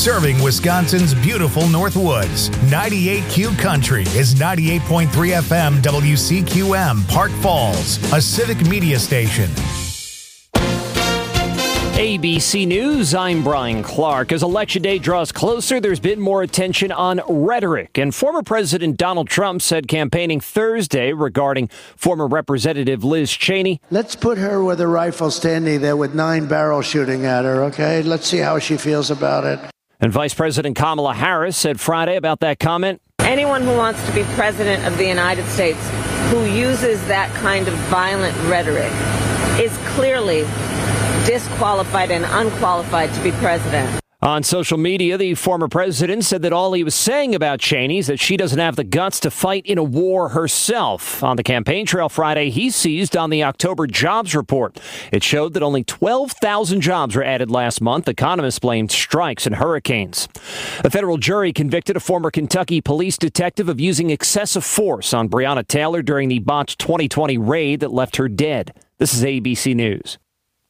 serving Wisconsin's beautiful Northwoods. 98Q Country is 98.3 FM WCQM Park Falls, a civic media station. ABC News, I'm Brian Clark. As Election Day draws closer, there's been more attention on rhetoric. And former President Donald Trump said campaigning Thursday regarding former Representative Liz Cheney. Let's put her with a rifle standing there with 9 barrels shooting at her, okay? Let's see how she feels about it. And Vice President Kamala Harris said Friday about that comment. Anyone who wants to be president of the United States who uses that kind of violent rhetoric is clearly disqualified and unqualified to be president. On social media, the former president said that all he was saying about Cheney is that she doesn't have the guts to fight in a war herself. On the campaign trail Friday, he seized on the October jobs report. It showed that only 12,000 jobs were added last month. Economists blamed strikes and hurricanes. A federal jury convicted a former Kentucky police detective of using excessive force on Breonna Taylor during the botched 2020 raid that left her dead. This is ABC News.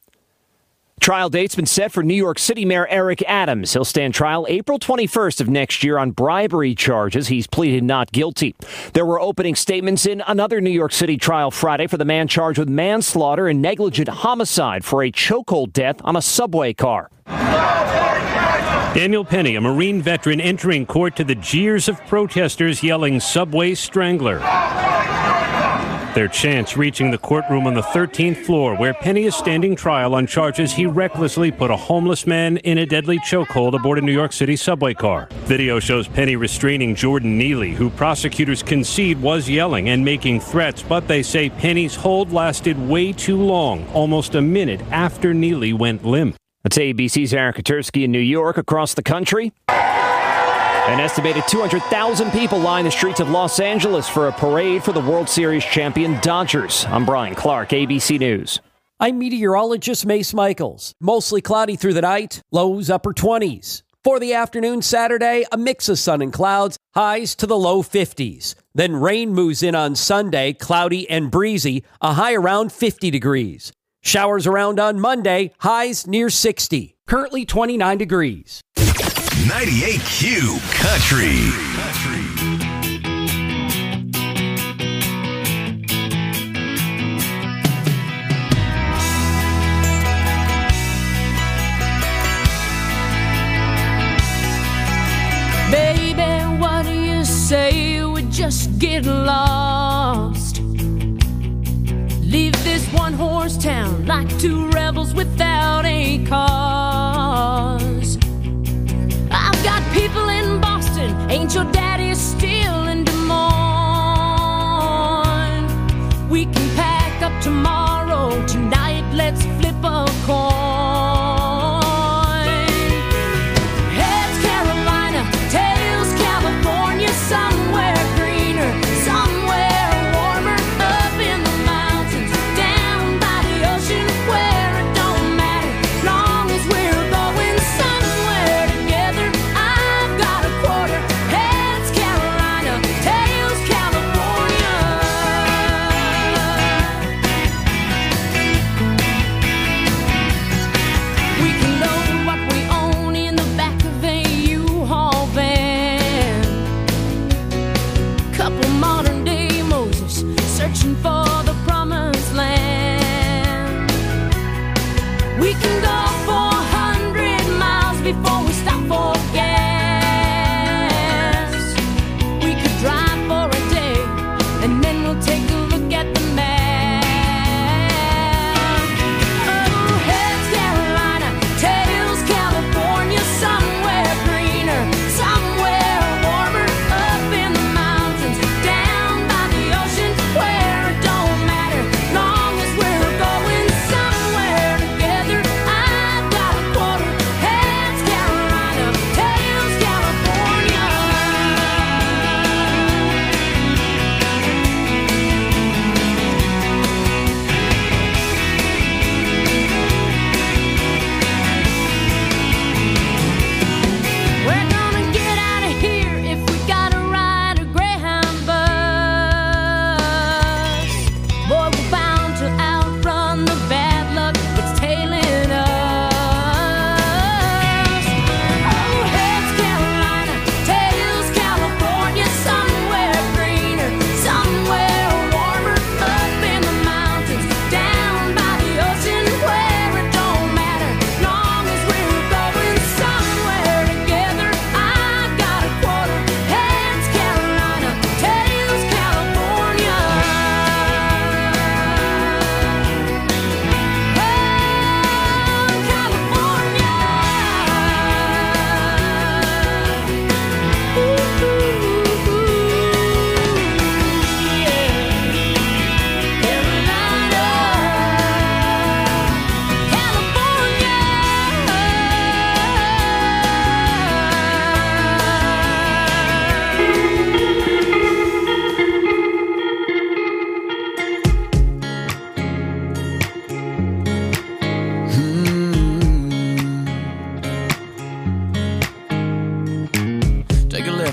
Trial date's been set for New York City Mayor Eric Adams. He'll stand trial April 21st of next year on bribery charges. He's pleaded not guilty. There were opening statements in another New York City trial Friday for the man charged with manslaughter and negligent homicide for a chokehold death on a subway car. Daniel Penny, a Marine veteran, entering court to the jeers of protesters yelling "Subway Strangler." Their chants reaching the courtroom on the 13th floor, where Penny is standing trial on charges he recklessly put a homeless man in a deadly chokehold aboard a New York City subway car. Video shows Penny restraining Jordan Neely, who prosecutors concede was yelling and making threats, but they say Penny's hold lasted way too long, almost a minute after Neely went limp. That's ABC's Aaron Katursky in New York. Across the country, an estimated 200,000 people line the streets of Los Angeles for a parade for the World Series champion Dodgers. I'm Brian Clark, ABC News. I'm meteorologist Mace Michaels. Mostly cloudy through the night, lows upper 20s. For the afternoon Saturday, a mix of sun and clouds, highs to the low 50s. Then rain moves in on Sunday, cloudy and breezy, a high around 50 degrees. Showers around on Monday, highs near 60. Currently 29 degrees. 98Q Country. Baby, what do you say we just get lost? Leave this one-horse town like 2 rebels without a cause. I've got people in Boston, ain't your daddy still in Des Moines? We can pack up tomorrow, tonight let's flip a coin. Heads Carolina, tails California, somewhere greener, somewhere warmer, up in the mountains, down by the ocean, where it don't matter, long as we're going somewhere together. I've got a quarter, heads Carolina, tails California.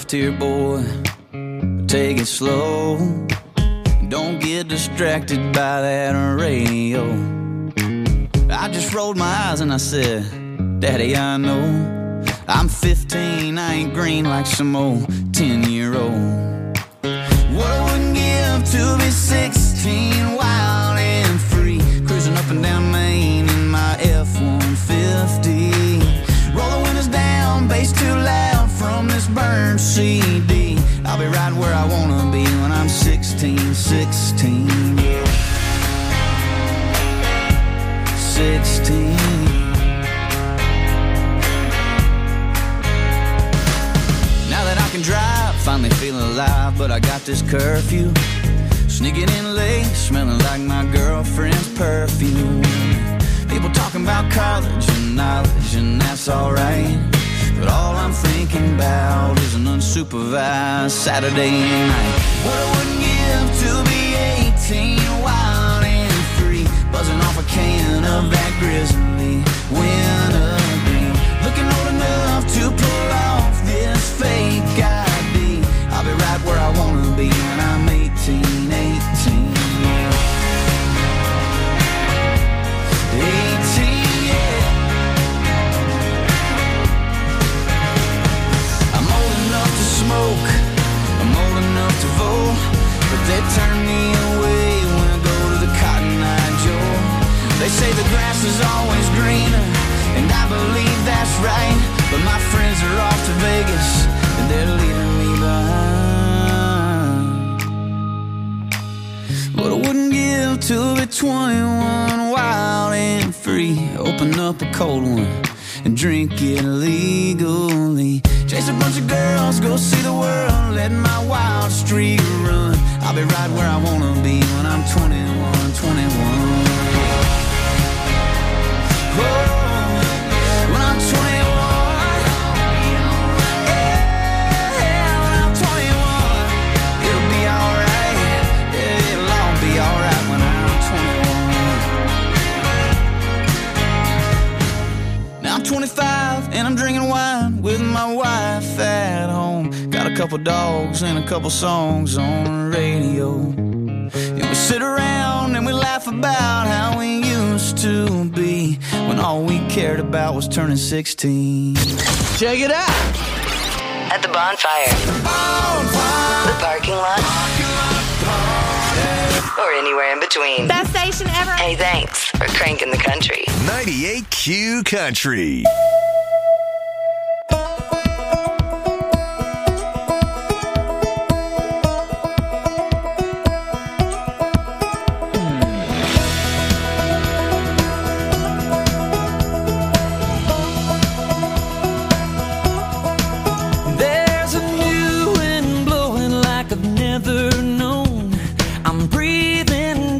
left here, boy. Take it slow. Don't get distracted by that radio. I just rolled my eyes and I said, Daddy, I know I'm 15, I ain't green like some old 10-year-old. What I wouldn't give to be 16, wild and free, cruising up and down Main in my F-150. Roll the windows down, bass too loud from this burned CD. I'll be right where I wanna be when I'm 16, 16, yeah. 16. Now that I can drive, finally feeling alive, but I got this curfew. Sneaking in late, smelling like my girlfriend's perfume. People talking about college and knowledge, and that's alright. But all I'm thinking about is an unsupervised Saturday night. What I wouldn't give to be 18, wild and free, buzzing off a can of that grizzly wintergreen. Looking old enough to pull off this fake ID. I'll be right where I wanna be when I'm 18, 18, yeah. 18, yeah. I'm old enough to smoke, I'm old enough to vote, but they turn me away when I go to the Cotton Eye Joe. They say the grass is always greener, and I believe that's right, but my friends are off to Vegas, and they're leaving me behind. But I wouldn't give to be 21, wild and free, open up a cold one and drink it legally. Chase a bunch of girls, go see the world, let my wild streak run. I'll be right where I wanna be when I'm 21, 21. Oh, when I'm 21, yeah, when I'm 21, it'll be alright, yeah, it'll all be alright when I'm 21. Now I'm 25 and I'm drinking wine with my wife at home. Got a couple dogs and a couple songs on the radio. And we sit around and we laugh about how we used to be when all we cared about was turning 16. Check it out! At the bonfire. The parking lot. Or anywhere in between. Best station ever. Hey, thanks for cranking the country. 98Q Country.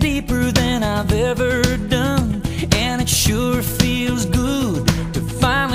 Ever done, and it sure feels good to finally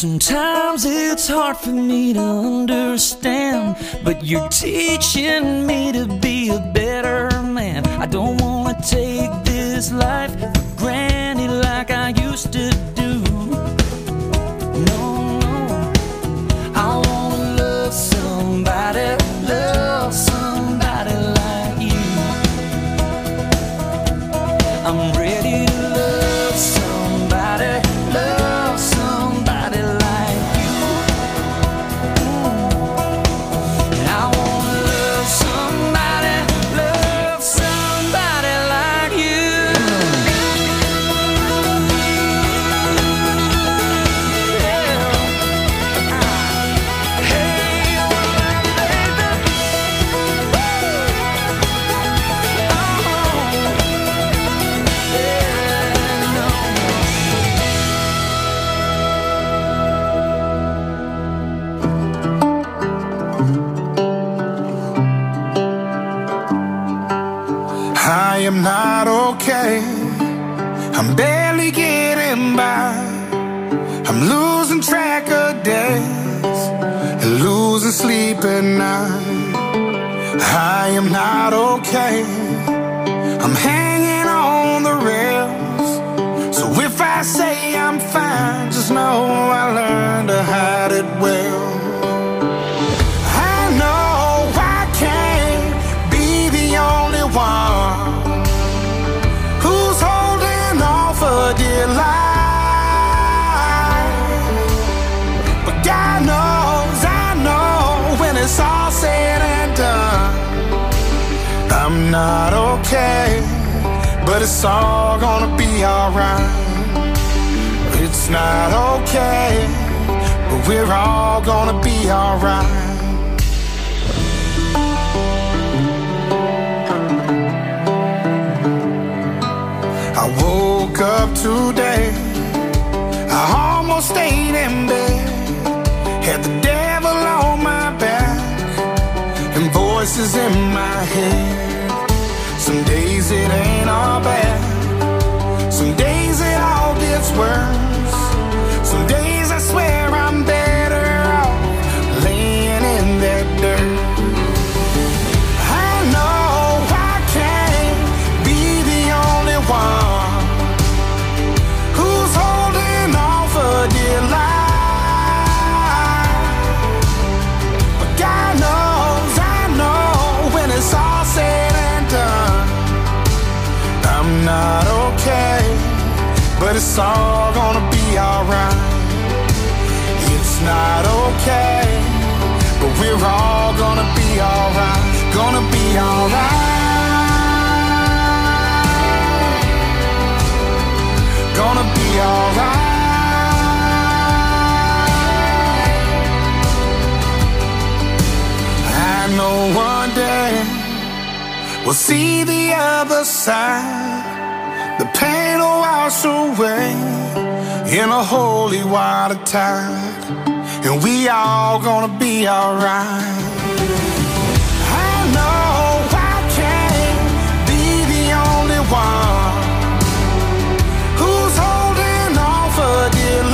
Sometimes it's hard for me to understand, but you're teaching me to be a better man. I don't want to take this life for granted like I used to do. No, no. I want to love somebody like you. I'm ready to love somebody like you. I want to love somebody like you. I am not okay. I'm barely getting by. I'm losing track of days and losing sleep at night. I am not okay. I'm hanging on the rails. So if I say I'm fine, just know I learned to hide it well. I know I can't be the only one who's holding on for dear life. But God knows, I know, when it's all said and done, I'm not okay, but it's all gonna be alright. It's not okay, but we're all gonna be alright. I woke up today, I almost stayed in bed, had the devil on my back and voices in my head. Some days it ain't all bad, some days it all gets worse. Some days I swear I'm better off laying in that dirt. I know I can't be the only one who's holding on for dear life. But God knows, I know, when it's all said and done, I'm not okay, but it's all gonna be alright. It's not okay, but we're all gonna be alright. Gonna be alright. Gonna be alright. I know one day we'll see the other side. The pain will wash away in a holy water tide, and we all gonna be alright. I know I can't be the only one who's holding on for dear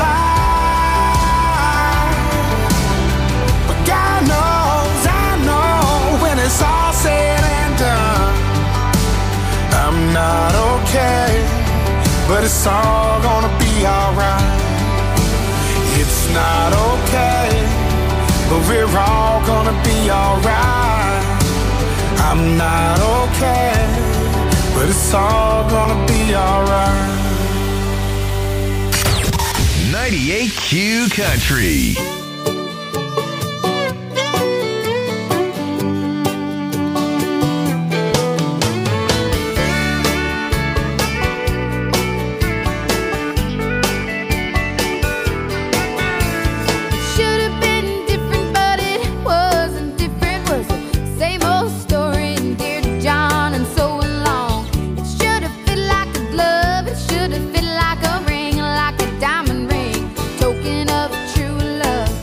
life. But God knows, I know, when it's all said and done, I'm not okay, but it's all gonna be alright. It's not okay, but we're all gonna be alright. I'm not okay, but it's all gonna be alright. 98Q Country. Should have fit like a ring, like a diamond ring, token of true love.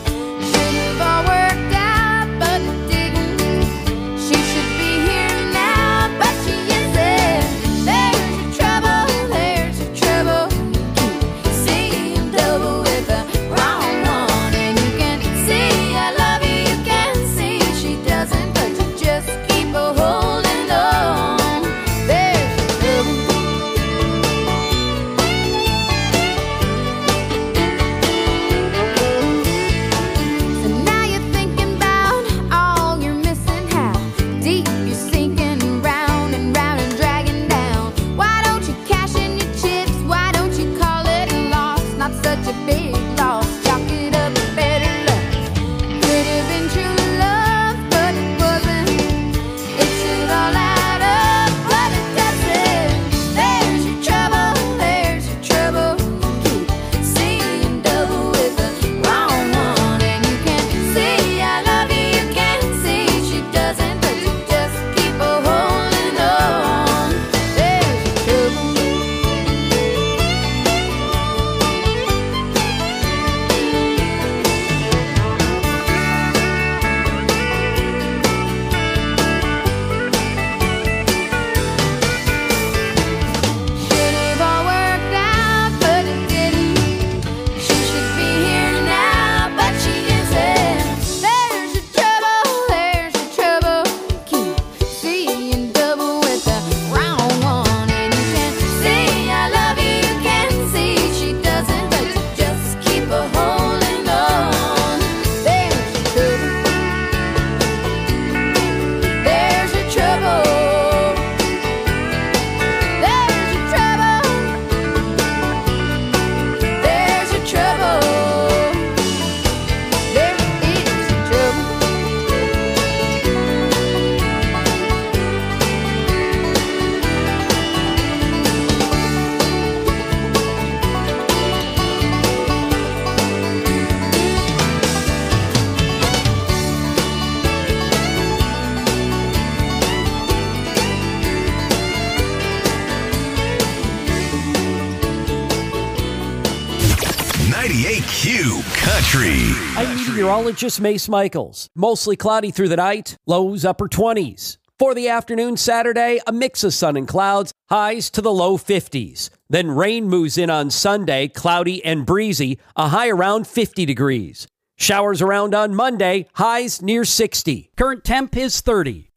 Country. I'm meteorologist Mace Michaels. Mostly cloudy through the night, lows upper 20s. For the afternoon Saturday, a mix of sun and clouds, highs to the low 50s. Then rain moves in on Sunday, cloudy and breezy, a high around 50 degrees. Showers around on Monday, highs near 60. Current temp is 30.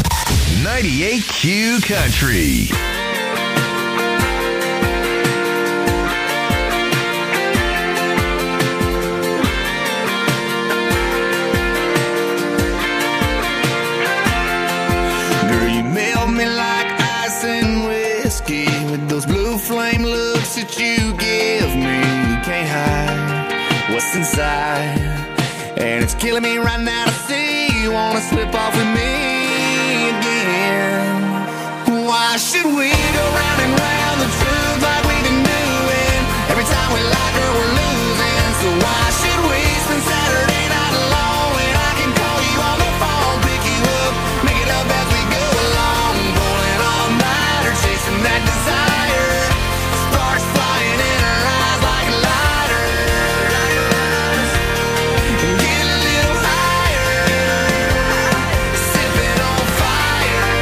98Q Country. Girl, you melt me like ice and whiskey with those blue flame looks that you give me. You can't hide what's inside, and it's killing me right now to see you wanna slip off with me again. Why should we go round and round the truth like we've been doing? Every time we lie, girl, we're losing. So why should we spend Saturday night alone when I can call you on the phone, pick you up, make it up as we go along, pulling all nighter, chasing that desire, sparks flying in our eyes like lighters. Get a little higher, sipping on fire.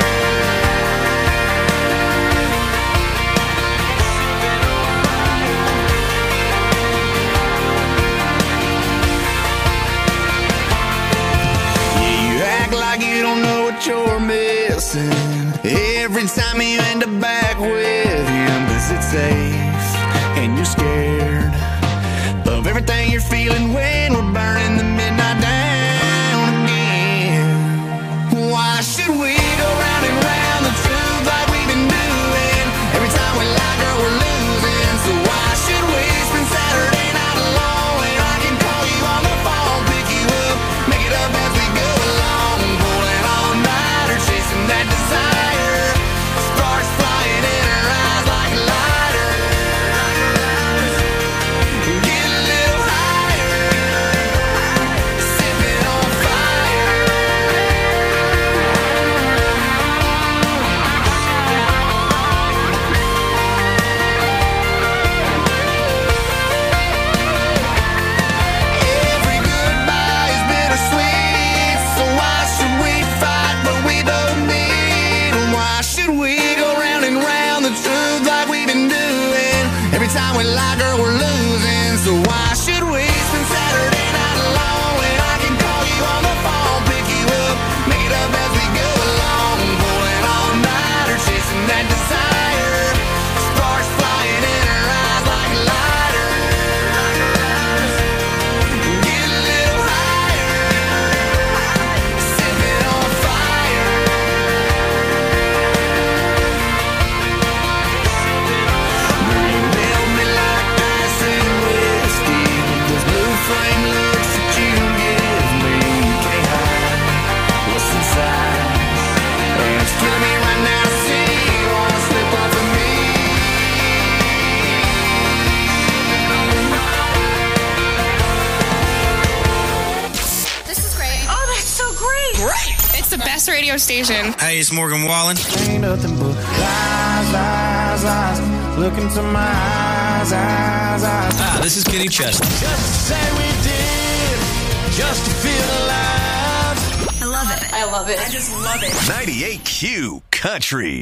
Yeah, you act like you don't know what you're missing every time you end up back with him, 'cause it's safe and you're scared of everything you're feeling when we're burning the midnight down again. Why should we go round and round the truth like we've been doing? Every time we lie, girl, we're losing. So why should we spend Saturday night alone when I can call you on the phone, pick you up, make it up as we go along, pulling all nighter, chasing that desire, sparks flying in our eyes like lighters. Get a little higher, sipping on fire. Every goodbye is bittersweet, so why should we fight what we both need? And why should we go round and round the truth like we've been doing? Every time we lie, girl, we're losing. So why should we spend Saturday night alone when I can call you on the phone, pick you up, make it up as we go along, pulling all nighter, chasing that desire, sparks flying in our eyes like lighters. Get a little higher, sipping on fire. Girl, you melt me like ice and whiskey with those blue flame looks that you give me. You can't hide what's inside, and it's killing me right now to see you wanna slip off of me. This is great. Oh, that's so great. Great. It's the best radio station. Hey, it's Morgan Wallen. Ain't nothing but lies, lies, lies. Look into my eyes, eyes, eyes. Ah, this is Kenny Chesney. Just to say we did, just to feel alive. I love it. I love it. I just love it. 98Q Country.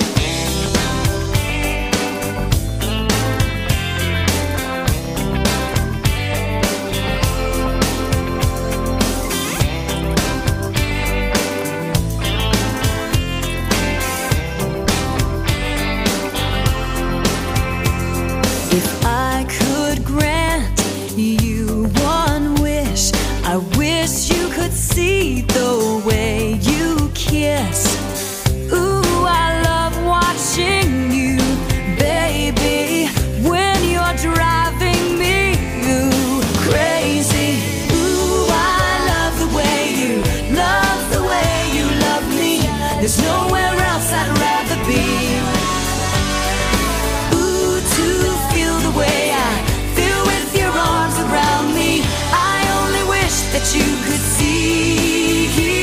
If I could grant you one wish, I wish you could see the way you kiss. Ooh, I love watching you, baby, when you're driving me crazy. Ooh, I love the way you love me. There's nowhere else I'd rather be. Ooh, to feel the way I feel with your arms around me. I only wish that you could see.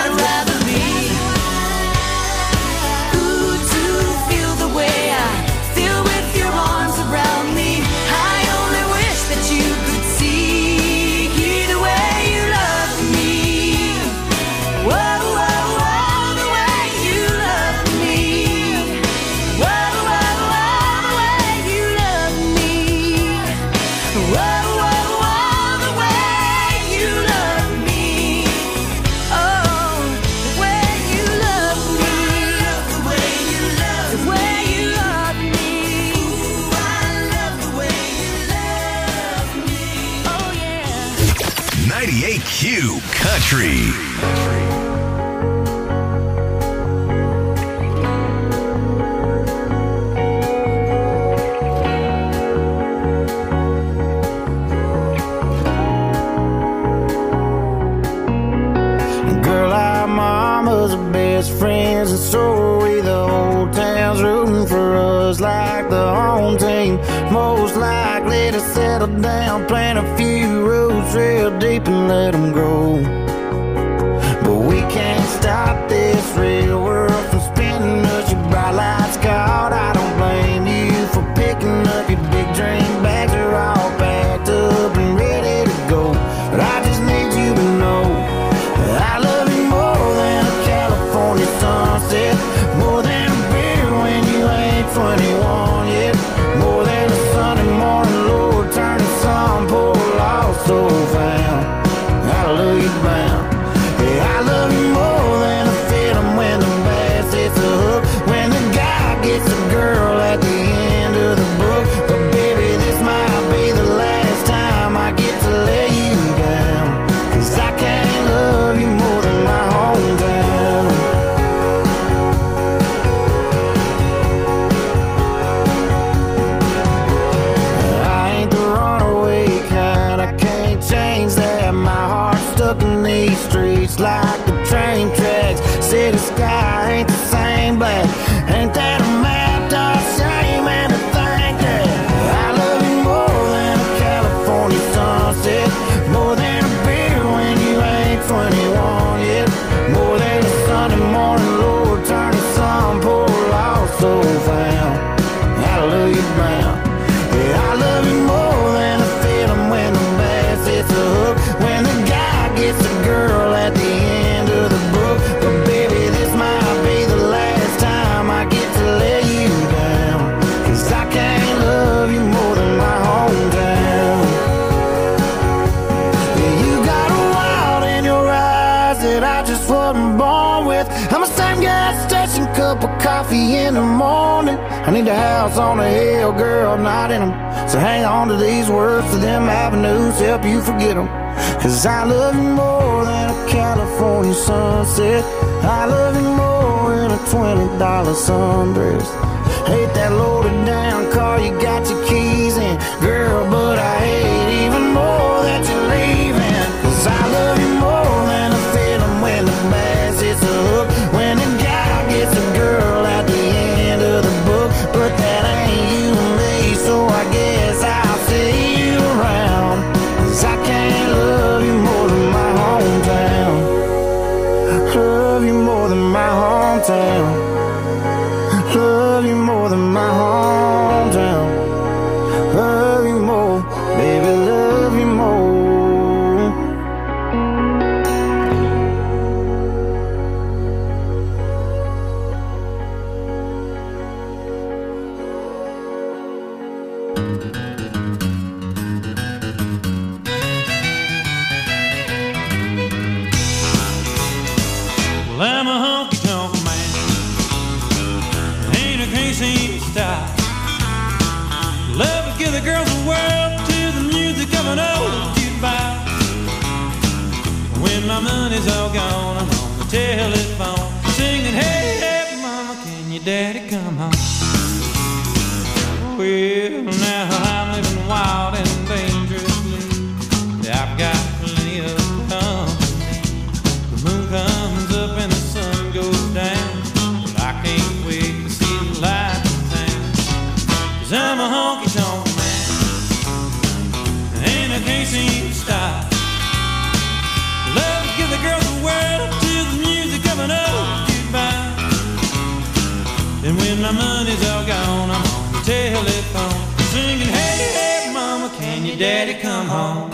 I'd rather be. Ooh, to feel the way I feel with your arms around me. I only wish that you could see the way you love me. Whoa, whoa, whoa, the way you love me. Whoa, whoa, whoa, the way you love me. Whoa, whoa, whoa, the way you love me. Oh, the way you love me. The way you love me. The way you love me. Ooh, I love the way you love me. Oh, yeah. 98Q Country. Girl, our mamas are best friends, and so are we. The whole town's rooting for us like the home team. Most likely to settle down, plant a few roots real deep and let them grow. But we can't stop this real world from spinning us. Your bright lights caught, I don't blame you for picking up your big dream bags. Are all packed up and ready to go. But I just need you to know I love you more than a California sunset, more than a beer when you ain't 21 yet, more than a Sunday morning Lord turning some poor lost soul found. I love you bound. Yeah, I love you more than a feeling when the bass hits the hook, when the guy gets a girl at the end of the book. But baby, this might be the last time I get to lay you down, 'cause I can't love you more than my hometown. I ain't the runaway kind, I can't change that. My heart's stuck in these streets like the train tracks. City sky ain't the same black. Ain't that a map? Dark shame and to think that I love you more than a California sunset, more than a beer when you ain't 21 yet, more than a Sunday morning Lord turning some poor lost soul found. I love you bound. Yeah, I love you more than a feeling when the bass hits the hook, when the guy gets a girl at the end of the book. But baby, this might be the last time I get to lay you down, 'cause I can't love you more than my hometown. Yeah, you got a wild in your eyes that I just wasn't born with. I'm a same gas station cup of coffee in the morning. I need a house on a hill, girl, not in them. So hang on to these words, to them avenues, help you forget them. 'Cause I love you more than a California sunset. I love you more than a $20 sundress. Hate that loaded down car you got your keys in, girl, but I hate even more that you're leaving. 'Cause I love you more than a feeling when the bass hits the hook, when the guy gets a girl at the end of the book. But that ain't you and me, so I guess I'll see you around. 'Cause I can't love you more than my hometown. Love you more than my hometown. Love you more than my hometown. Love you more, baby, love you more. Well, I'm a honky-tonk man, ain't a crazy style. Love to give the girls a whirl to the music of an old jukebox. When my money's all gone, I'm on the telephone singing, hey, hey, mama, can your daddy come home? Well, now I'm living wild and dangerously. I've got plenty of company. The moon comes up and the sun goes down, but I can't wait to see the lights in town. 'Cause I'm a honky-tonk man, and I can't seem to stop. Love to give the girls a whirl money's all gone, I'm on the telephone singing, hey, hey, mama, can your daddy come home?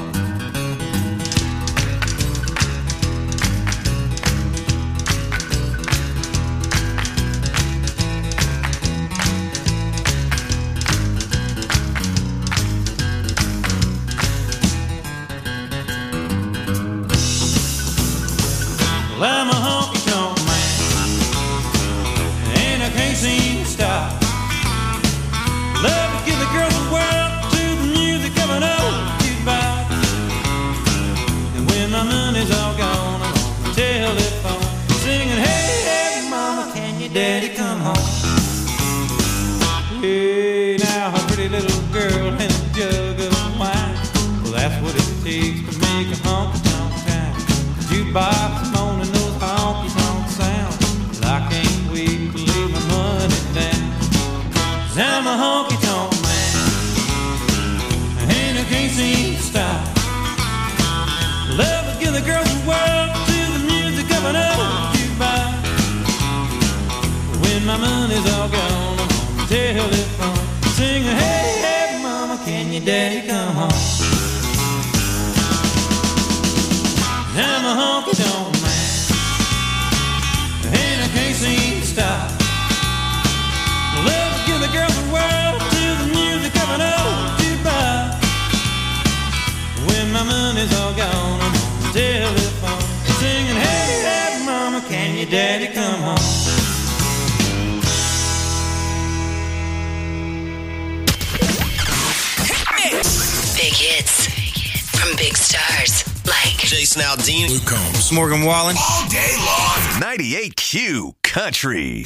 Well, I'm a honky-tonk man, and I can't seem to stop. Love to give the girls the world to the music of an old jukebox. And when my money's all gone, I'm on the telephone singing, hey, hey, mama, can your daddy come home? Hey, now a pretty little girl and a jug of wine, well, that's what it takes to make a honky-tonk town. The jukebox is moaning those honky-tonk sounds, but I can't wait to lay my money down. 'Cause I'm a honky-tonk man, and I can't seem to stop. Love to give the girls the world to the music of an old jukebox. When my money's all gone, I'm on the telephone singing, hey, hey, mama, can your daddy come home? I'm a honky-tonk man, and I can't seem to stop. Love to give the girls the world to the music of an old jukebox. When my money's all gone, I'm on the telephone singing, hey, hey, mama, can your daddy come home? Big hits from big stars like Jason Aldean, Luke Combs, Morgan Wallen. All day long. 98Q Country.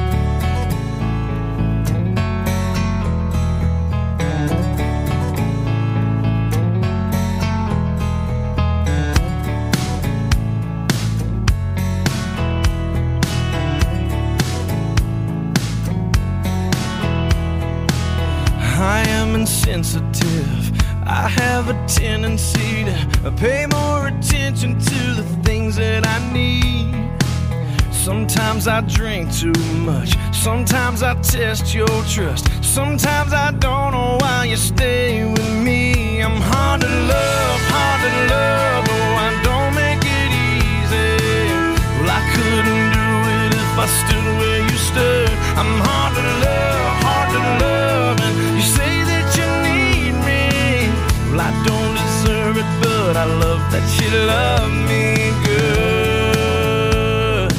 I am insensitive. I have a tendency to pay more attention to the things that I need. Sometimes I drink too much. Sometimes I test your trust. Sometimes I don't know why you stay with me. I'm hard to love, oh, I don't make it easy. Well, I couldn't do it if I stood where you stood. I'm hard to love, and you say that you need me. Well, I don't deserve it, but I love that you love me good.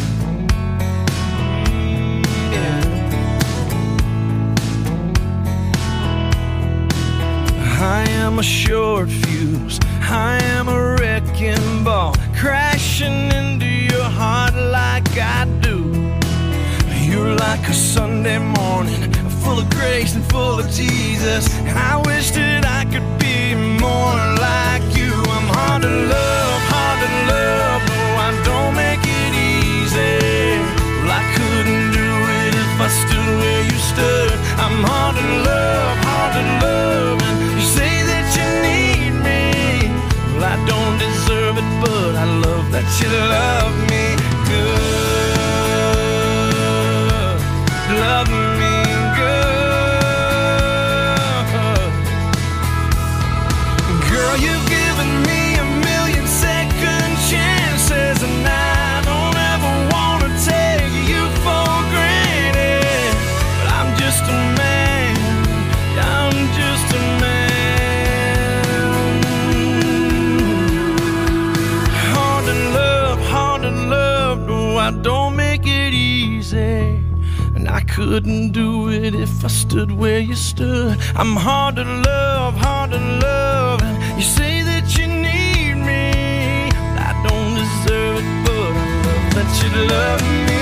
Yeah. I am a short fuse, I am a wrecking ball, crashing into your heart like I do. You're like a Sunday morning, full of grace and full of Jesus. I wish that I could be more like you. I'm hard to love, oh, I don't make it easy. Well, I couldn't do it if I stood where you stood. I'm hard to love, and you say that you need me. Well, I don't deserve it, but I love that you love me good. Love me good. Girl, you've given me a million second chances, and I don't ever want to take you for granted. But I'm just a man, I'm just a man. Hard to love, oh, I don't make it easy. I couldn't do it if I stood where you stood. I'm hard to love, and you say that you need me. I don't deserve it, but I love that you love me.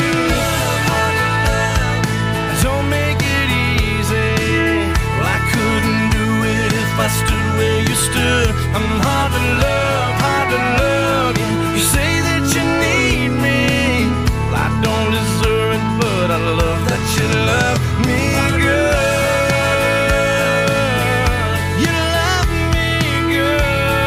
I don't make it easy. Well, I couldn't do it if I stood where you stood. I'm hard to love, yeah. You say that you need me. Well, I don't deserve it, but I love that you love me good. You love me good.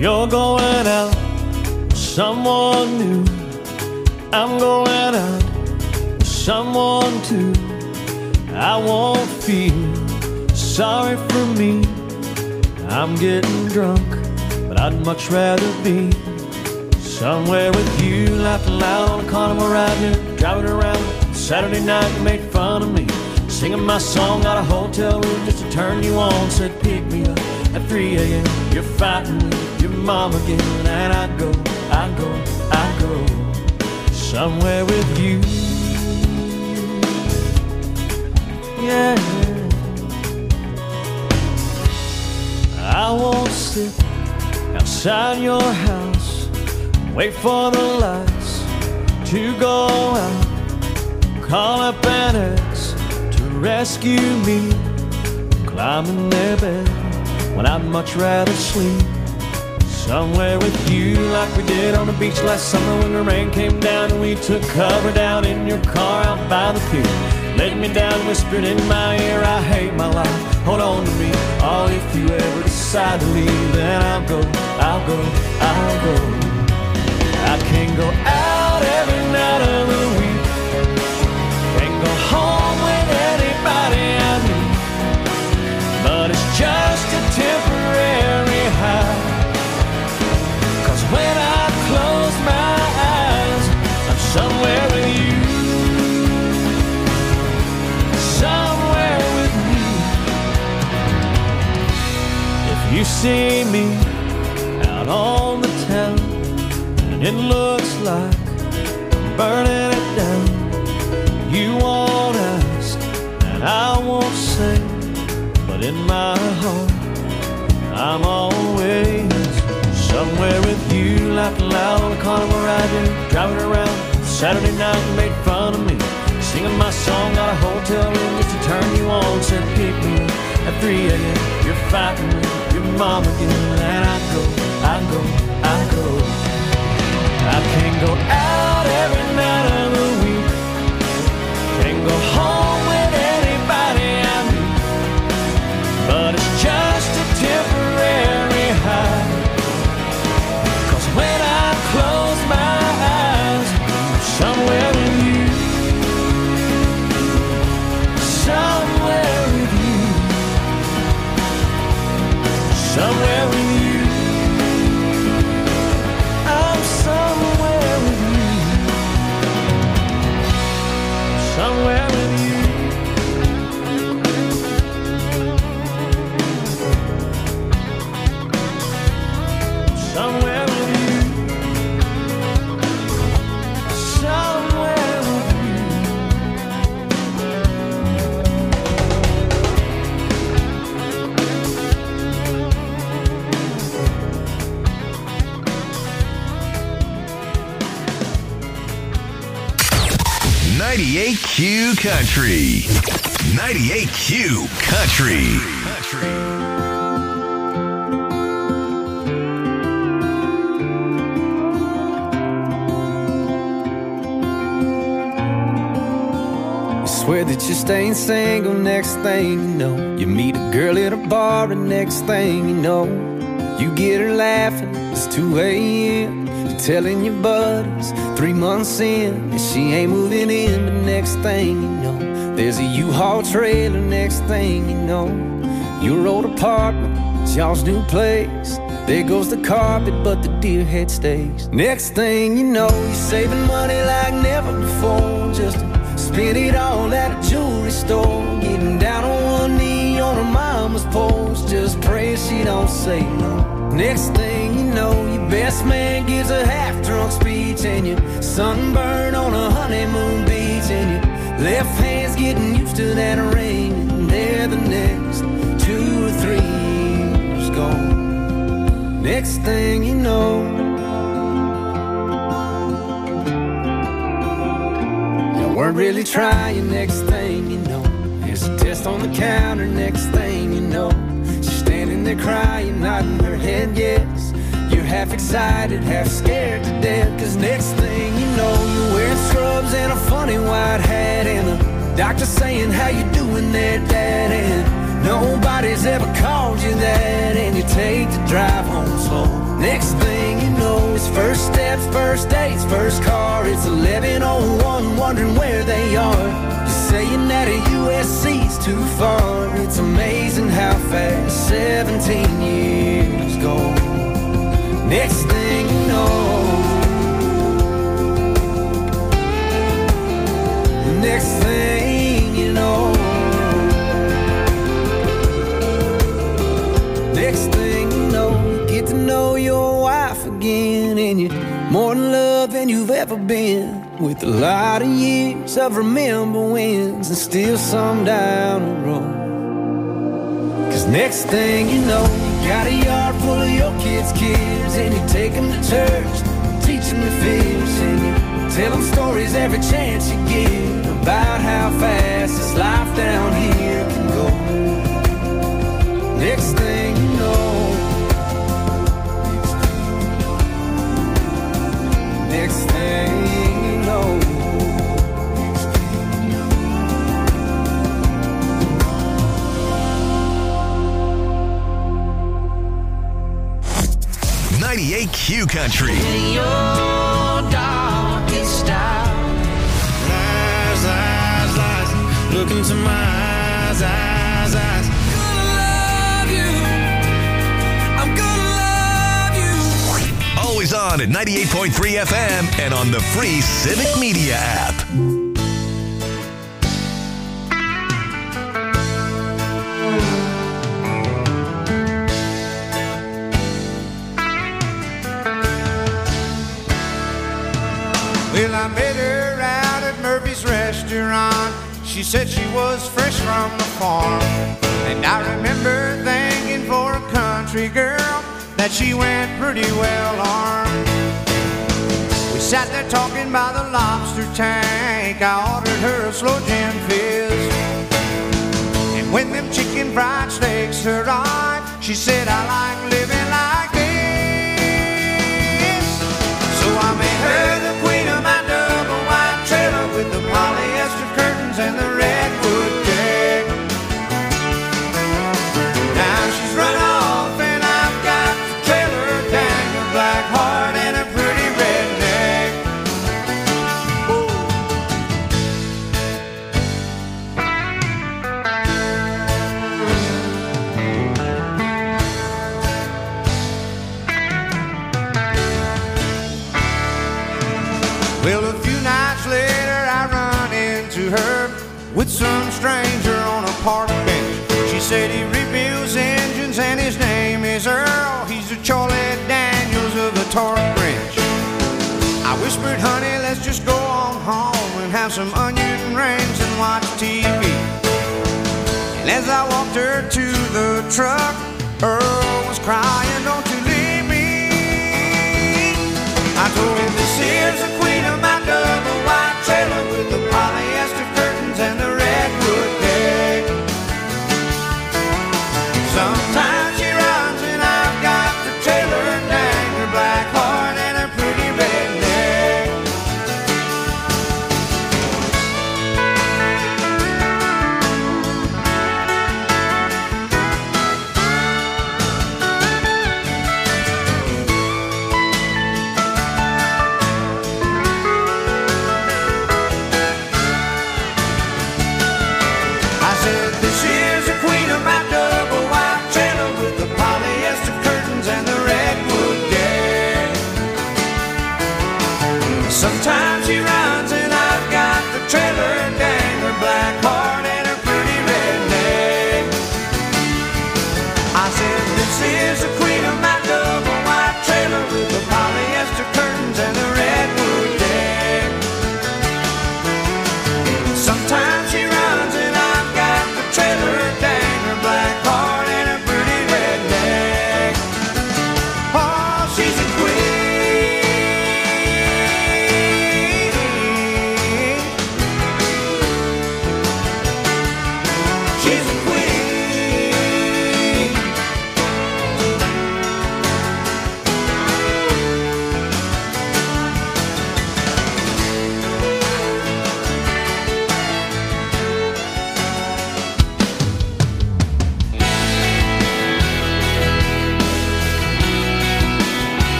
You're going out with someone new. I'm going out with someone too. I won't feel sorry for me. I'm getting drunk, but I'd much rather be somewhere with you, laughing loud on a carnival ride here, driving around. Saturday night you made fun of me, singing my song out of hotel room just to turn you on. Said pick me up at 3 a.m. You're fighting with your mom again, and I go somewhere with you. Yeah, I won't sit outside your house, wait for the lights to go out, call up an ex to rescue me, climb in their bed when I'd much rather sleep somewhere with you, like we did on the beach last summer when the rain came down and we took cover down in your car out by the pier. Laid me down, whispered in my ear, I hate my life, hold on to me. Oh, if you ever decide to leave, then I'll go. I can't go out every night of the week, can't go home with anybody I meet, but it's just a temporary high, 'cause when I close my eyes, I'm somewhere with you. Somewhere with you. If you see me out on the town and it looks like I'm burning it down, you won't ask and I won't say, but in my heart I'm always somewhere with you, laughing loud on a carnival ride here, driving around. Saturday night you made fun of me, singing my song out of hotel room just to turn you on. Said pick me up at 3 a.m. You're fighting with your mom again, and I go. I can't go out every night of the week, can't go home with anybody I meet, but it's just a temporary high, 'cause when I close my eyes, I'm somewhere with you. Somewhere with you. Somewhere with you. I'm somewhere with you. Somewhere with you. Somewhere with you. Somewhere with you. .98 Q Country. 98 Q Country. Swear that you're staying single, next thing you know, you meet a girl at a bar, and next thing you know, you get her laughing, it's 2 a.m. You're telling your buddies 3 months in, and she ain't moving in. But next thing you know, there's a U-Haul trailer. Next thing you know, your old apartment, it's y'all's new place. There goes the carpet, but the deer head stays. Next thing you know, you're saving money like never before, just to spend it all at a jewelry store. Getting down on one knee on her mama's porch, just pray she don't say no. Next thing you know, your best man gives a half-drunk speech, and you're sunburned on a honeymoon beach, and your left hand's getting used to that rain, and there the next 2 or 3 years gone. Next thing you know, you weren't really trying. Next thing you know, there's a test on the counter. Next thing you know, she's standing there crying, nodding her head yes. You're half excited, half scared to death, 'cause next thing you know, you're wearing scrubs and a funny white hat, and the doctor saying, how you doing there, Dad? And nobody's ever called you that, and you take the drive home slow. Next thing you know, it's first steps, first dates, first car. It's 11:01, wondering where they are. You're saying that a USC's too far. It's amazing how fast 17 years go. Next thing you know, next thing you know, next thing you know, you get to know your wife again, and you're more in love than you've ever been. With a lot of years of remember wins and still some down the road. Cause next thing you know, you got a yard full of your kids' kids, and you take them to church, teach them to fish, and you tell them stories every chance you get about how fast this life down here can go. Next thing you know, next thing you know, 98 Q Country. in your darkest hour. Lies, lies, lies. Look into my eyes, eyes, eyes. I'm gonna love you. Always on at 98.3 FM and on the free Civic Media app. Well, I met her out at Murphy's restaurant. She said she was fresh from the farm. And I remember thinking for a country girl that she went pretty well armed. We sat there talking by the lobster tank. I ordered her a slow gin fizz. And when them chicken fried steaks arrived, she said, I like living like this. So I made her the queen of my double wide trailer with the polyester curtains and the redwood deck. Now she's run off and I've got to trail her down, a black heart and a pretty redneck. Well, a few nights later I run into her with some stranger on a park bench. She said he rebuilds engines and his name is Earl. He's the Charlie Daniels of the torque wrench. I whispered, honey, let's just go on home and have some onion rings and watch TV. And as I walked her to the truck, Earl was crying, don't you leave me. I told him, this is the queen of my double wide trailer with the polyester curtains and the redwood deck. Sometimes she runs and I've got the trailer down, her black heart and her pretty redneck.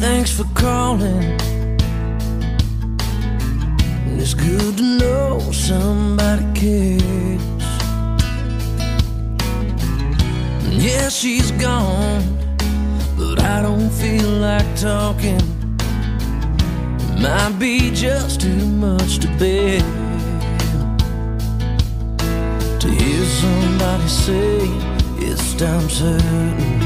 Thanks for calling. It's good to know somebody cares. Yeah, she's gone, but I don't feel like talking. It might be just too much to bear. To hear somebody say it's time certain,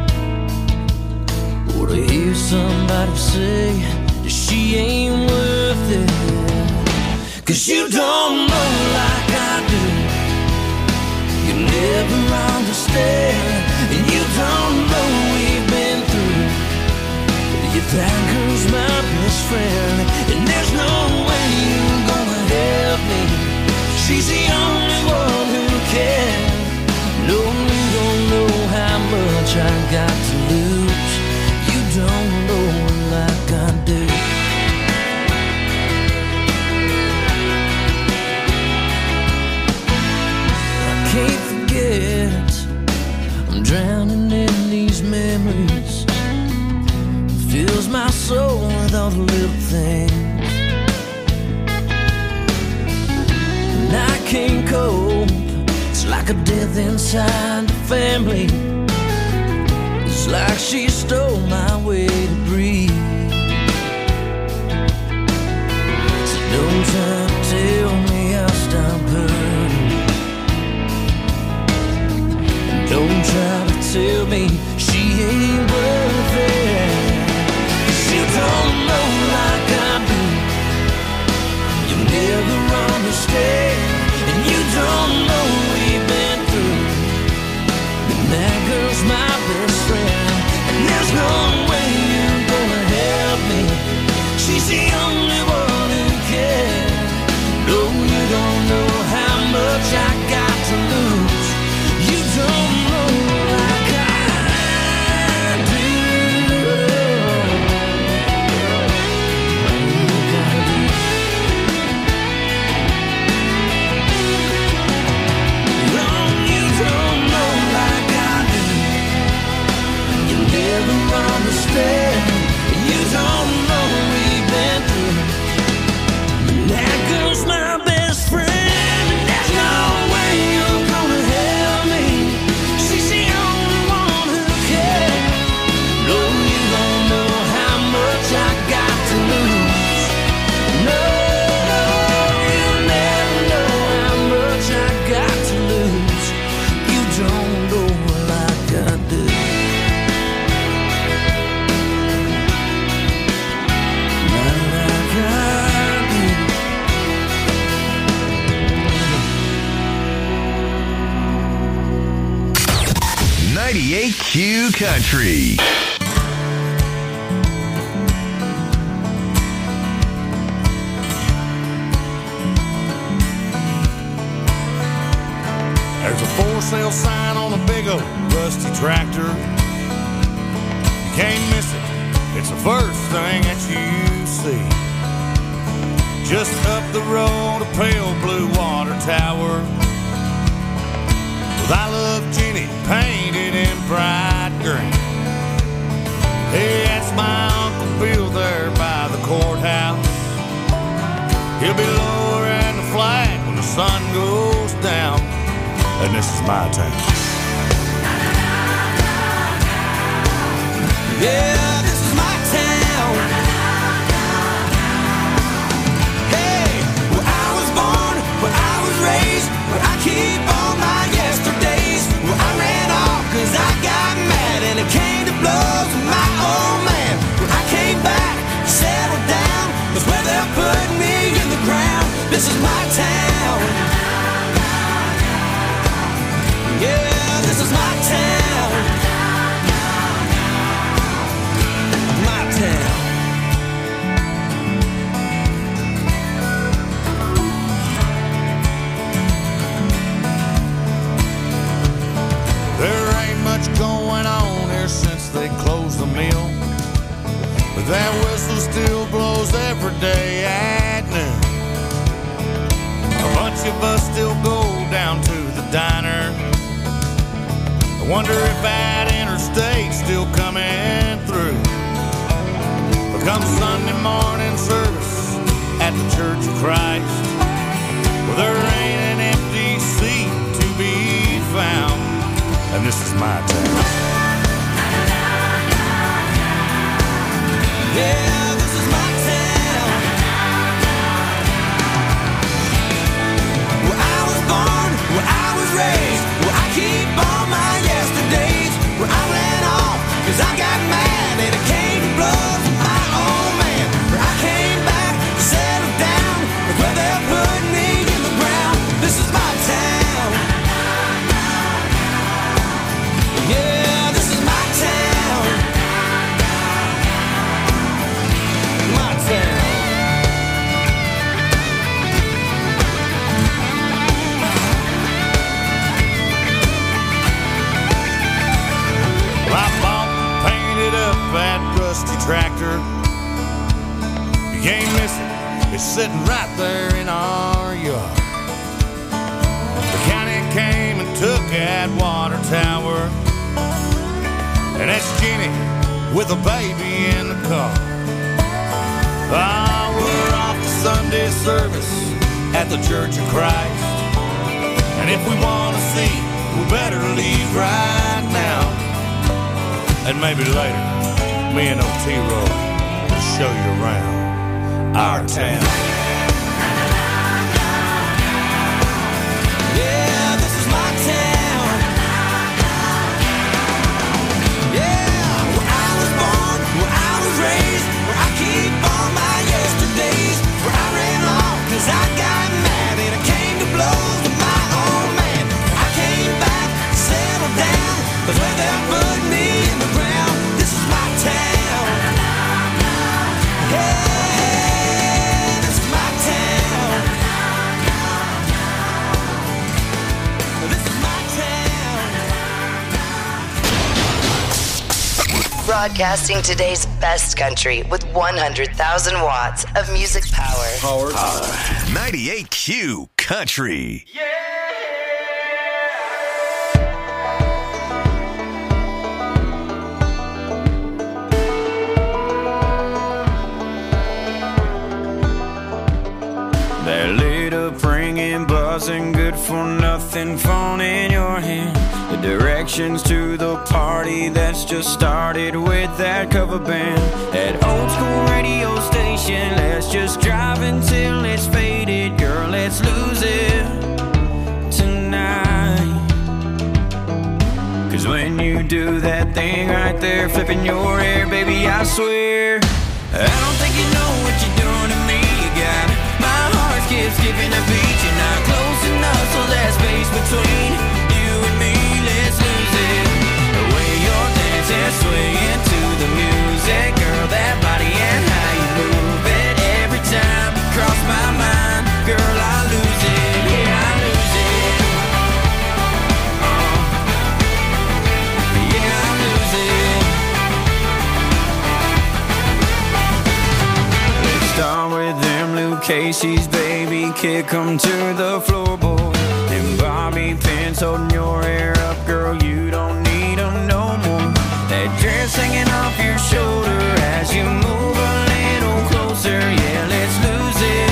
or to hear somebody say that she ain't worth it. 'Cause you don't know like I do. You never understand, and you don't know we've been through. You think who's my best friend, and there's no way you're gonna help me. She's the only one who can. No, you don't know how much I got to lose. You don't know like I do. Can't forget, I'm drowning in these memories. Fills my soul with all the little things. And I can't cope, it's like a death inside the family. It's like she stole my way to breathe. So don't try to tell me I'll stop hurting. Don't try to tell me she ain't worth it. 'Cause you don't know like I do. You never understand, and you don't know we've been through. And that girl's my best friend, and there's no way you're gonna help me. She's the only one who can. No, you don't know how much I got to lose. You don't know like I do. No, you don't know like I do. You never understand. You don't know we've been through. But that girl's my best friend, and there's no way you're gonna help me. She's the only one who cares. No, you don't know how much I got to lose. No, you never know how much I got to lose. You don't know like I do. Not like I do. 98 Q Country. There's a for sale sign on a big old rusty tractor. You can't miss it. It's the first thing that you see. Just up the road, a pale blue water tower with I Love Jenny painted in bright green. Hey, that's my Uncle Bill there by the courthouse. He'll be lowering the flag when the sun goes down. And this is my town. Yeah, this is my town. Hey, where I was born, where I was raised, where I keep all my yesterdays. Where I ran off 'cause I got mad and it came to blows with my old man. When I came back, settled down, that's where they're putting me in the ground. This is my town. Yeah, this is my town. My town. There ain't much going on here since they closed the mill, but that whistle still blows every day at noon. A bunch of us still go down to the diner. I wonder if that interstate's still coming through. Come Sunday morning service at the Church of Christ, well, there ain't an empty seat to be found, and this is my town. Yeah, this is my town. Where I was born, where I was raised, where I keep all my yesterdays, where I ran off 'cause I got mad and it came to blows with my old man. Where I came back to settle down with where they're putting me in the ground. This is my town. Yeah, this is my town. My town. Well, I bought and painted up that rusty tractor. You can't miss it. It's sitting right there in our yard. The county came and took that water tower, and that's Jenny with a baby in the car. Ah, we're off to Sunday service at the Church of Christ, and if we want to see, we better leave right now. And maybe later, me and Otero will show you around our town. Yeah, this is my town. Yeah, where I was born, where I was raised, where I keep all my yesterdays, where I ran off 'cause I got mad and I came to blows with my old man. I came back, settled down, 'cause where they're putting me in the ground. This is my town. Yeah, this is my town. This is my town. Broadcasting today's best country with 100,000 watts of music power. 98Q Country. That lit up ringing, buzzing, good for nothing phone in your hand. The directions to the party that's just started with that cover band. That old school radio station, let's just drive until it's faded. Girl, let's lose it tonight. 'Cause when you do that thing right there, flipping your hair, baby, I swear I don't think you know what you're doing to me. You got my heart skipping a beat. You're not close enough, so that space between you and me, let's lose it. The way you're dancing, swaying to the music, girl, that body and how you move it. Every time you cross my mind, girl, I lose it. Yeah, I lose it. Yeah, I lose it. Let's start with them Luke Casey's, baby, kick 'em to the floorboard. Them bobby pins holding your hair up, girl, you don't need 'em no more. That dress hanging off your shoulder as you move a little closer. Yeah, let's lose it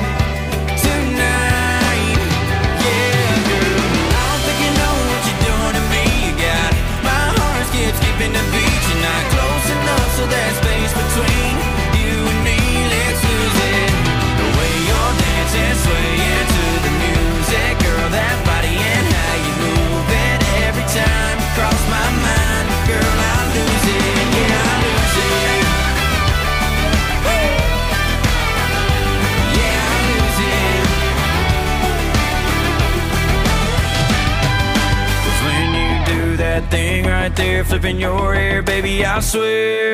tonight. Yeah, girl, I don't think you know what you're doing to me. You got my heart skipping the beat. You're not close enough, so that space between you and me, let's lose it. The way you're dancing, swaying to the music, girl, that body and how you move it. Every time you cross my mind, girl, I lose it. Yeah, I lose it. Woo! Yeah, I lose it. 'Cause when you do that thing right there, flipping your hair, baby, I swear.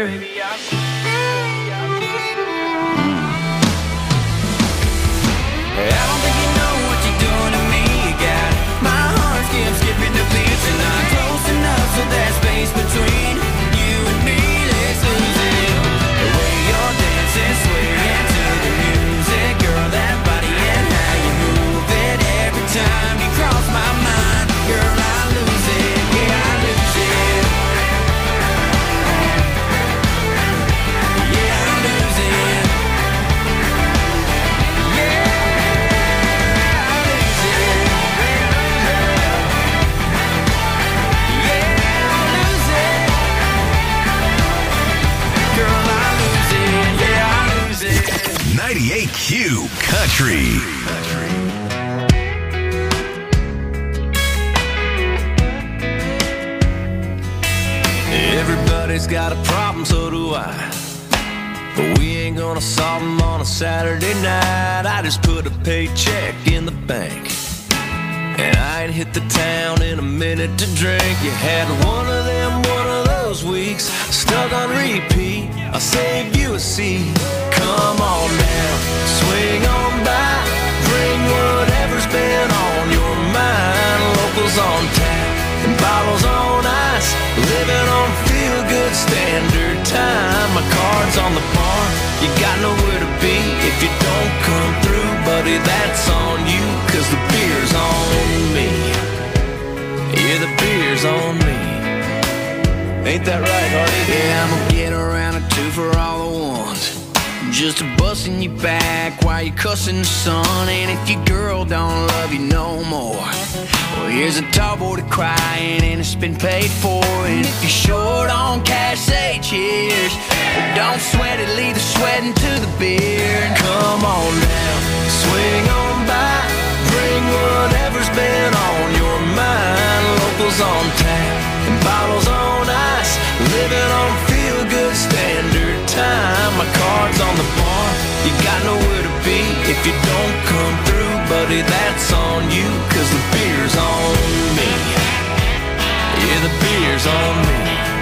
I don't think you know what you're doing to me. You got my heart skipping the beat. You're not close enough, so that space between you and me, let's lose it. The way you're dancing, swaying to the music, girl, that body and how you move it. Every time you cross my mind, girl, I lose it. Yeah, I lose it. Yeah, I lose it. 98Q Country. Everybody's got a problem, so do I. But we ain't gonna solve them on a Saturday night. I just put a paycheck in the bank, and I ain't hit the town in a minute to drink. You had one of those weeks, stuck on repeat. I'll save you a seat. Come on now, swing on by, bring whatever's been on your mind. Locals on tap and bottles on ice, living on feel-good standard time. My card's on the bar, you got nowhere to be if you don't come through, buddy, that's on you, 'cause the beer's on me. Yeah, the beer's on me. Ain't that right, Hardy? Yeah, I'm gonna get around a two for all the ones, just a busting you back while you cussing the sun. And if your girl don't love you no more, well, here's a tall boy to crying and it's been paid for. And if you're short on cash, say cheers. But don't sweat it, leave the sweating to the beer. Come on now, swing on by, bring whatever's been on your mind. Locals on tap and bottles on ice, living on feel-good standard time. My card's on the bar, you got nowhere to be if you don't come through, buddy, that's on you, 'cause the beer's on me. Yeah, the beer's on me.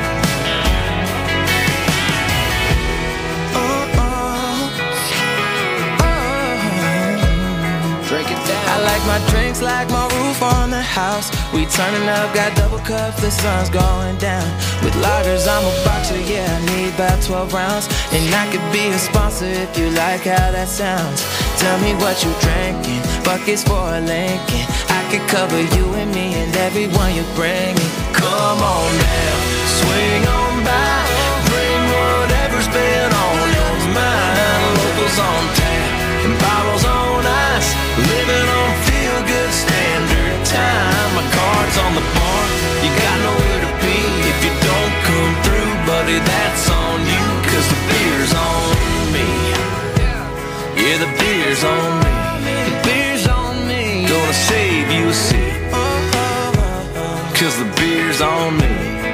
Drink it down. I like my drinks like my roof on the house. We turning up, got double cups, the sun's going down. With lagers, I'm a boxer, yeah, I need about 12 rounds. And I could be a sponsor if you like how that sounds. Tell me what you drinking, buckets for a Lincoln. I could cover you and me and everyone you're bringing. Come on now, swing on by, bring whatever's been on your mind. Locals on tap and bottles on ice, living on feel-good standard time. My card's on the bar, you got nowhere to be if you don't come through, buddy, that's on you, 'cause the beer's on me. Yeah, the beer's on me. The beer's on me. Gonna save you a seat, 'cause the beer's on me.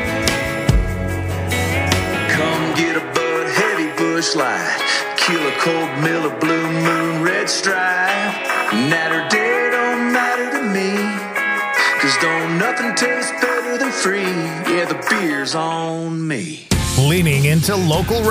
Come get a Bud Heavy Bush Light, Killer Cold Miller Blue Moon Red Stripe. Natter day don't matter to me, 'cause don't nothing taste better than free. Yeah, the beer's on me. Leaning into local